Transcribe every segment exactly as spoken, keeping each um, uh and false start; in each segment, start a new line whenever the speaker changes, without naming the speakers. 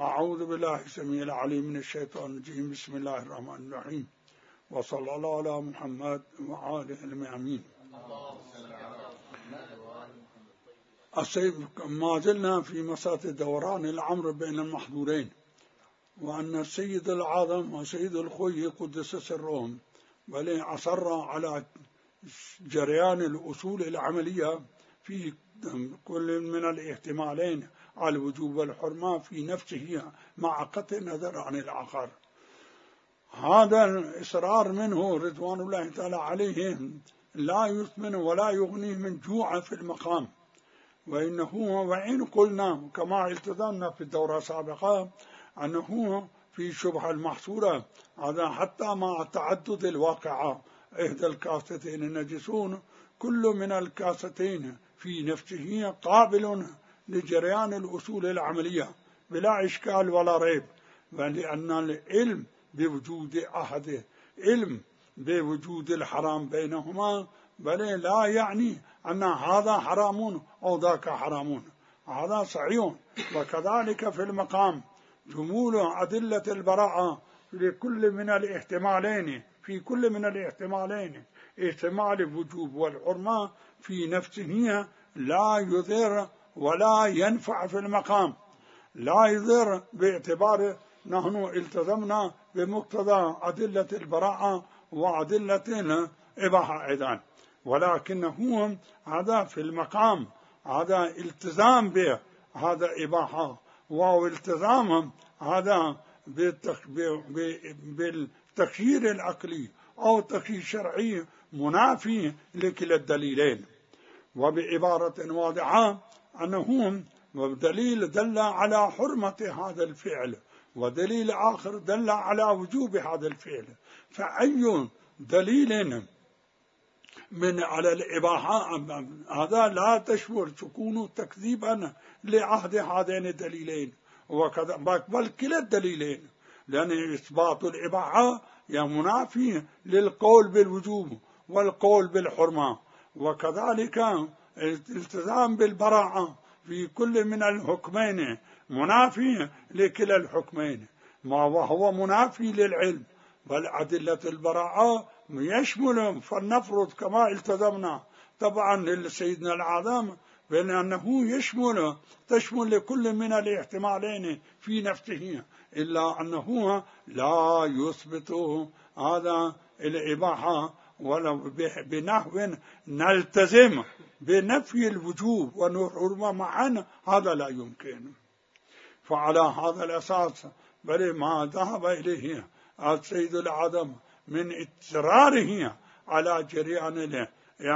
أعوذ بالله السميع العليم من الشيطان الرجيم. بسم الله الرحمن الرحيم، وصلى الله على محمد وآله المأمين. ما زلنا في مسألة دوران الأمر بين المحظورين، وأن السيد العظم وسيد الخوي قدس سرهم بل أصر على جريان الأصول العملية في كل من الاحتمالين على الوجوب والحرمة في نفسه مع قطع النظر عن الآخر. هذا الإصرار منه رضوان الله تعالى عليه لا يثمن ولا يغني من جوع في المقام، وإنه وإن قلنا كما التزمنا في الدورة السابقة أنه في شبهة المحصورة هذا حتى مع تعدد الواقعة إحدى الكاستين النجسون كل من الكاستين في نفسه قابل لجريان الأصول العملية بلا إشكال ولا ريب، ولأن العلم بوجود أحد علم بوجود الحرام بينهما، بل لا يعني أن هذا حرام أو ذاك حرام، هذا صحيح. وكذلك في المقام جمول أدلة البراءة لكل من الاحتمالين في كل من الاحتمالين احتمال الوجوب والحرمة في نفسه لا يضر ولا ينفع في المقام، لا يضر باعتبار نحن التزمنا بمقتضى أدلة البراءة وأدلة الإباحة أيضا، ولكنه هذا في المقام هذا التزام به هذا إباحة، والتزام هذا بالتخيير العقلي أو التخيير الشرعي منافي لكلا الدليلين. وبعبارة واضحة أنه دليل دل على حرمة هذا الفعل ودليل آخر دل على وجوب هذا الفعل، فأي دليل من على الإباحة هذا لا تشعر تكون تكذيبا لعهد هذين الدليلين وكذا بل كلا الدليلين، لأن إثبات الإباحة منافي للقول بالوجوب والقول بالحرمة، وكذلك الالتزام بالبراءة في كل من الحكمين منافي لكلا الحكمين، ما وهو منافي للعلم. بل أدلة البراءة يشمل فلنفرض كما التزمنا طبعا لسيدنا العظم بأنه يشمل تشمل لكل من الاحتمالين في نفسه، إلا أنه لا يثبت هذا الإباحة ولو بنحو نلتزم بنفي الوجوب والحرمة معا، هذا لا يمكن. فعلى هذا الأساس بل ما ذهب إليه السيد العظم من إصراره على جريان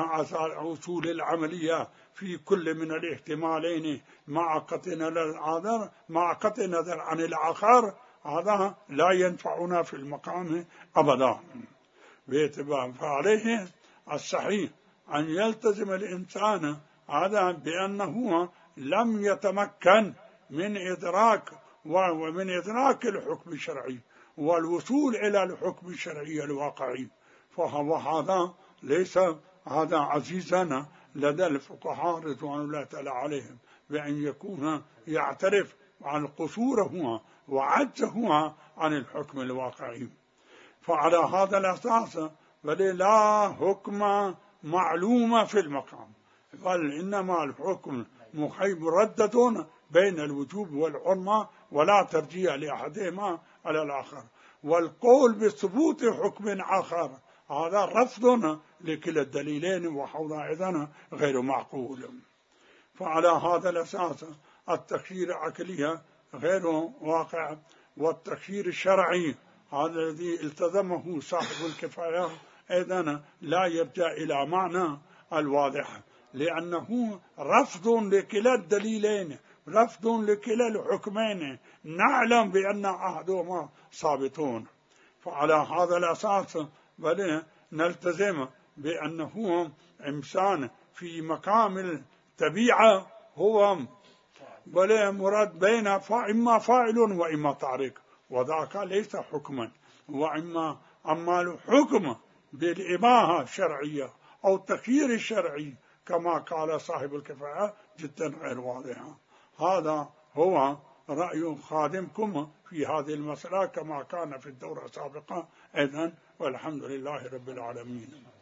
الأصول العملية في كل من الاحتمالين مع قطع النظر مع قطع النظر عن الآخر، هذا لا ينفعنا في المقام أبدا. باعتبار فعليه الصحيح أن يلتزم الإنسان هذا بأنه لم يتمكن من إدراك ومن إدراك الحكم الشرعي والوصول إلى الحكم الشرعي الواقعي، فهو هذا ليس هذا عزيزا لدى الفقهاء رضوان الله تعالى عليهم بأن يكون يعترف عن قصوره وعجزه عن الحكم الواقعي. فعلى هذا الأساس بل لا حكم معلومة في المقام، بل إنما الحكم مردد بين الوجوب والحرمة ولا ترجيح لأحدهما على الآخر، والقول بثبوت حكم آخر هذا رفض لكلا الدليلين وهذا أيضا غير معقول. فعلى هذا الأساس التخيير العقلي غير واقع، والتخيير الشرعي هذا الذي التزمه صاحب الكفاية أيضا لا يرجع إلى معنى الواضح، لأنه رفض لكلا الدليلين رفض لكلا الحكمين نعلم بأن أحدهما ثابتون. فعلى هذا الأساس بل نلتزم بأنه إنسان في مقام الطبيعة هو بل مراد بين إما فاعل وإما تارك، وذاك ليس حكما، وإما أما الحكم بالإباحة الشرعية أو التخيير الشرعي كما قال صاحب الكفاية جدا غير واضحة. هذا هو رأي خادمكم في هذه المسألة كما كان في الدورة السابقة أيضا، والحمد لله رب العالمين.